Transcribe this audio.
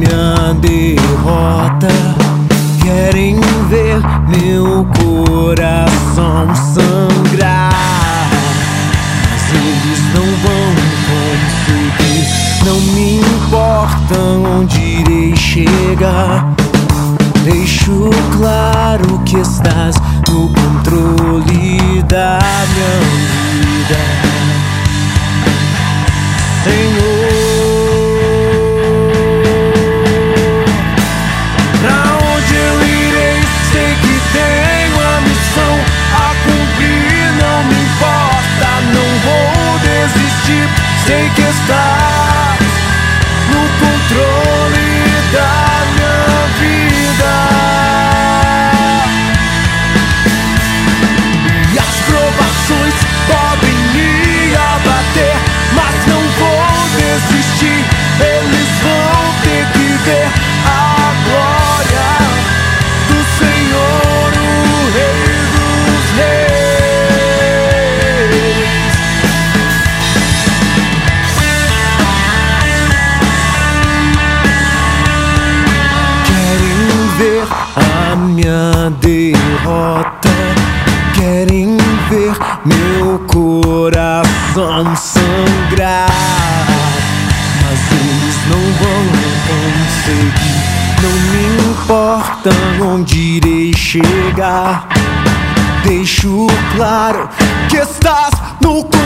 minha derrota, querem ver meu coração sangrar, mas eles não vão conseguir. Não me importa onde irei chegar, deixo claro que estás no controle da minha vida, Senhor. Pra onde eu irei, sei que tenho a missão a cumprir. Não me importa, não vou desistir. Sei que estás no controle da minha vida. E as provações podem me abater, mas não vou desistir. Eles vão ter que ver a glória do Senhor, o Rei dos Reis. Querem ver a minha derrota, querem ver meu coração sangrar, mas eles não vão conseguir. Não me importa onde irei chegar, deixo claro que estás no